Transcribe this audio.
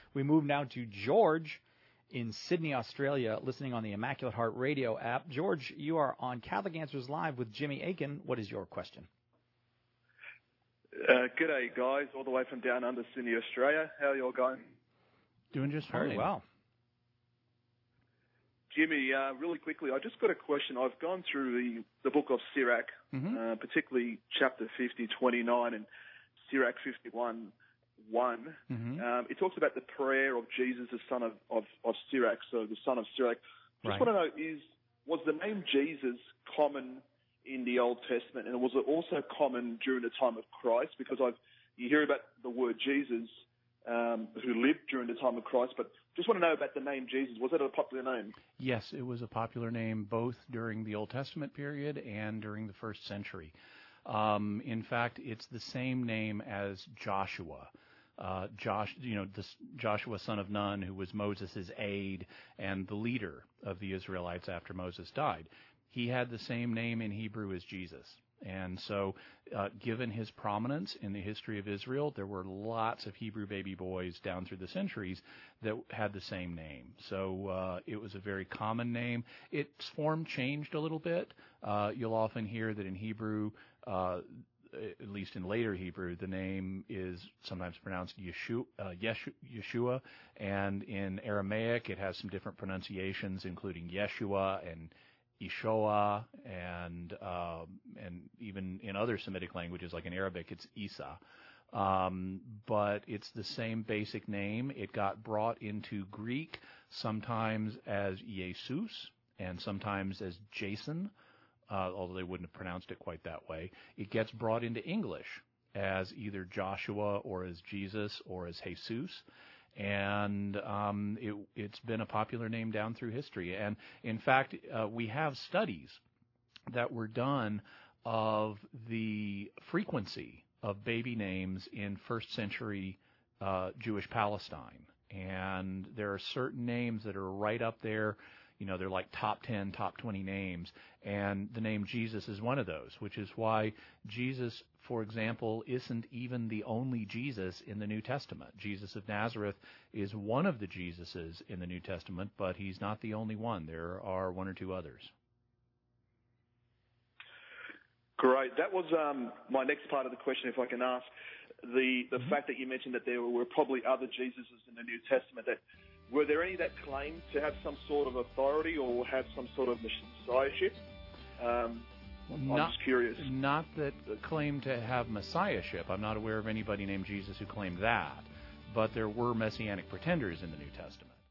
We move now to George in Sydney, Australia, listening on the Immaculate Heart Radio app. George, you are on Catholic Answers Live with Jimmy Akin. What is your question? G'day, guys, all the way from down under Sydney, Australia. How are you all going? Doing just fine. Very well. Jimmy, really quickly, I just got a question. I've gone through the book of Sirach, particularly chapter 50, 29, and Sirach 51, 1. It talks about the prayer of Jesus, the son of Sirach, so the son of Sirach. Just want to know, was the name Jesus common in the Old Testament, and was it also common during the time of Christ? Because you hear about the word Jesus, who lived during the time of Christ, but just want to know about the name Jesus. Was it a popular name? Yes, it was a popular name both during the Old Testament period and during the first century. In fact, it's the same name as Joshua. Joshua, son of Nun, who was Moses' aide and the leader of the Israelites after Moses died. He had the same name in Hebrew as Jesus. And so, given his prominence in the history of Israel, there were lots of Hebrew baby boys down through the centuries that had the same name. So it was a very common name. Its form changed a little bit. You'll often hear that in Hebrew, at least in later Hebrew, the name is sometimes pronounced Yeshua, and in Aramaic it has some different pronunciations, including Yeshua and Ishoah, and even in other Semitic languages, like in Arabic, it's Isa. But it's the same basic name. It got brought into Greek sometimes as Jesus and sometimes as Jason, although they wouldn't have pronounced it quite that way. It gets brought into English as either Joshua or as Jesus or as Jesus. And it's been a popular name down through history. And in fact, we have studies that were done of the frequency of baby names in first century Jewish Palestine. And there are certain names that are right up there. You know, they're like top 10, top 20 names, and the name Jesus is one of those, which is why Jesus, for example, isn't even the only Jesus in the New Testament. Jesus of Nazareth is one of the Jesuses in the New Testament, but he's not the only one. There are one or two others. Great. That was my next part of the question, if I can ask. The fact that you mentioned that there were probably other Jesuses in the New Testament, were there any that claimed to have some sort of authority or have some sort of messiahship? I'm just curious. Not that claimed to have messiahship. I'm not aware of anybody named Jesus who claimed that. But there were messianic pretenders in the New Testament.